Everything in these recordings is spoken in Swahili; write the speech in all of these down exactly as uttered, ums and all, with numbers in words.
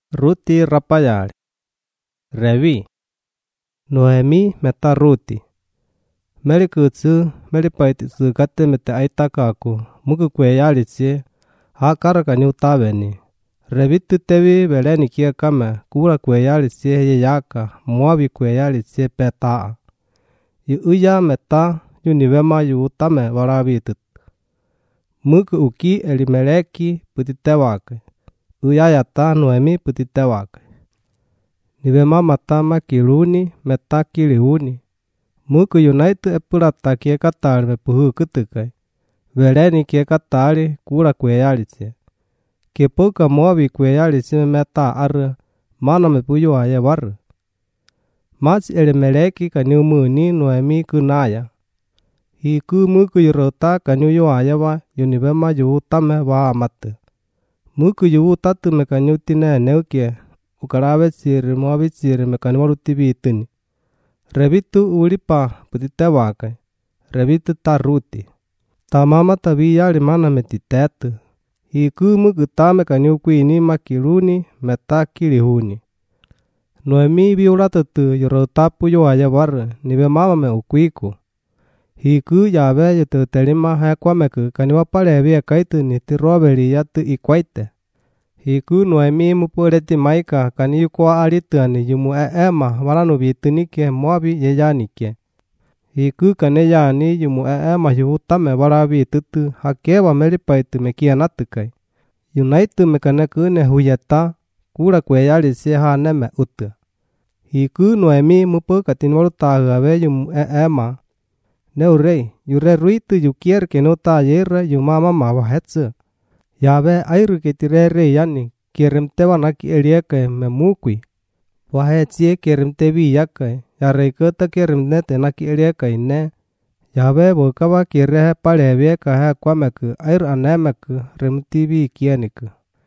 Ruti rapayari. Revi. Noemi meta Ruti. Meri kutsu meri paiti tsu kate mete aitakaku muku kwe yali tsie hakara kanyu tabeni. Revi tutevi veleni kia kame kura kwe yali tsie ye yaka muavi kwe yali tsie petaa. Yu uya meta yu nivema yu utame varavitut. Muku uki Elimeleki putitewake. Uya yata Noemi putitewake. Nivema mata makiluni meta kilihuni. Muku United epurata kie katari me puhu kutukai. Veleni kie katari kura kwe yali tsie. Kepoka muavi kwe yali tsie meta arre mana me puyu aye varre. Mas Elimeleki kanyu muni Noemi kunaya. Hiku muku yurota kanyu yu ayava yunivema yu utame va amate. Muku yu utatu me kanyu tine neukie ukarawe tsiri muavi tsiri me kanyu waruti vituni. Revitu ulipa putitewake. Revitu ta Ruti. Ta mama tavi yali mana me titetu. Hiku muku ta me kanyu kuini makiluni me ta kilihuni. Noemi viulatutu yurota puyu ayavar nive mama me ukuiku. Hiku yabe yututelima hekwameku kaniwa palevia kaitu ni tirobeli yatu ikwaite. Hiku Noemi mupureti maika kani yukwa alituani yumu eema varanu vitunike muavi yeyanike. Hiku kane yani yumu eema yuutame varavi tutu hakeva melipaitu mekia natukai. Yunaitu mekane kune huyeta kura kwe yali se haneme utu. Hiku Noemi mupu katinwaruta gawe yumu eema. Neurei, yure ruitu yukier que no ta yerra yu mama mava hetsu. Yabe airu que tirere yani, kieremte vanaki elieke me mukui. Vahetsie kieremte vi yake, ya reikota kieremte naki elieke ne. Yabe bokava kierehe palevieka he kwameku, airu anemeku, remti vi kieniku.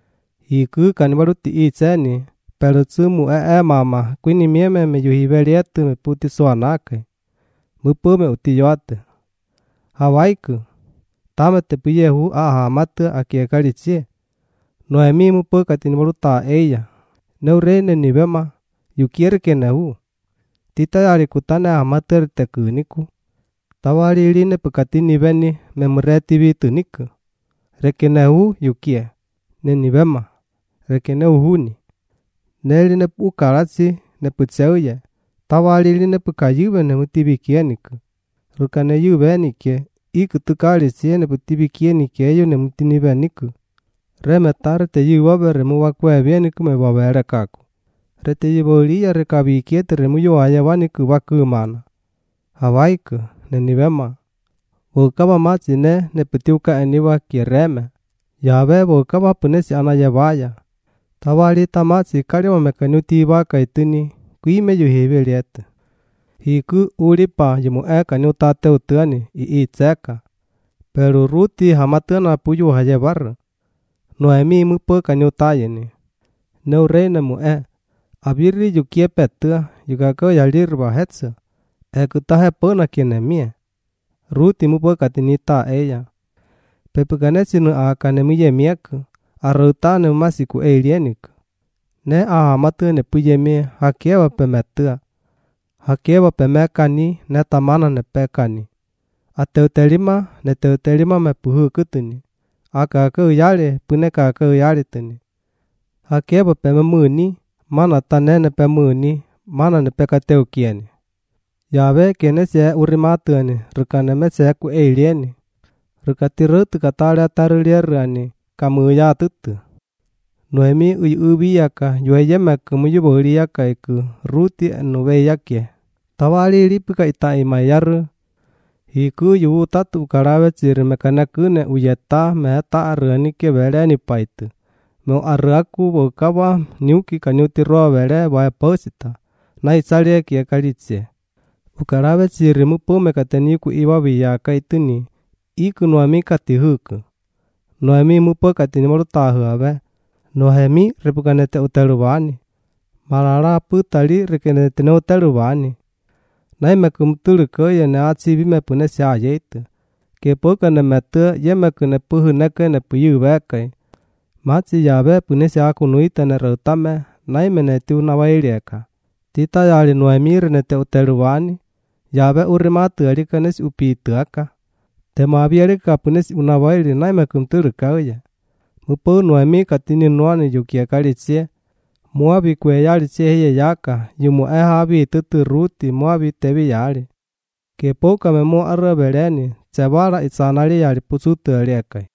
Hiku kanibaruti itseni, pelutsumu e e mama, kwini mieme me yuhivelietu me puti soanake. Mupume utiyoate. Hawaiku. Tamete puyehu aha matu akiekalitsie. Noemi mupu katinwaruta eya. Neurene nivema. Yukiere kenehu. Tita yali kutane amater tekuniku. Tawali iline pukatini veni memureti vitu niku. Rekenehu yukie. Ne nivema. Rekenehu huni. Neline ukaratsi ne putseuye. Tawali iline pukayiwe ne mutivikieniku. Rukane yuvenike. Iku tukali siene putivikienike eyo ne mutiniveniku. Remeta rete yuwabe remu wakwe vieniku me wabere kaku. Rete yuwoliya rekavikiete remu yuwaya vaniku wakumana. Hawaiku ne nivema. Wokava matsine ne putiuka eniwa kiereme. Yabe wokava punesi anayevaya. Tawali tamatsi kaliwa mekanyuti waka ituni. Kuime yuhiveliete. Hiku ulipa yumu eka nyutate utuani i itseka. Pero Ruti hamatuna puyu hayevar. Noemi mupo kanyutayeni. Neurene mu e. Abiri yukie petua yukako yalirva hetsa. Ekutahe pona kiene mie. Ruti mupo katinita eya. Pepukanesinu akane miye mieku. Arutane masiku eilieniku. Ne ahamatune puye mie hakewa pemetua. Hakewa pemekani ne tamana ne pekani. Ateutelima ne teutelima me puhu kutuni. Aka ke uyale puneka ke uyale tuni. Hakewa pememuni mana tanene pemuni mana ne pekateu kieni. Yabe kene se urimatuani rukane me se ku eilieni. Rukatirutu katale ataruliarani kamu ya tutu. Noemi uy ubiyaka yueyemeku muyuboliyaka iku Ruti enuveyake. Tawali lipuka ita imayaru. Hiku yu utatu ukarawe tsiri mekanekune uyeta meheta arranike veleni paitu. Meu arraku wokava nyuki kanyuti roa vele vaya pausita. Na isalie kie kalitse. Ukarawe tsiri mupu mekateniku iwa viyaka ituni. Iku Noemi katihuku. Noemi mupu katinimorutahu ave. Noemi repukanete uteluvani. Marara putali rekenete ne uteluvani. Naimeku mtuluko ye ne atsivi me pune se ayeitu. Kepoka ne metu ye meku ne puhu neke ne puyu veke. Matsi yabe pune se akunuita ne rautame naimeneti unawailieka. Tita yali Noemi rinete uteluwani, yabe urimatu alikanes upituaka. Temabi alikapunes unawaili naimekumturukauya. Mupo Noemi katini nuani yukiakalichie. Moabi kwe yali chie yaka, yumu ehabi tutu Ruti Moabi tebi yali. Kepoka memo arabeleni, tsebara itsanali yali pusutu aliekai.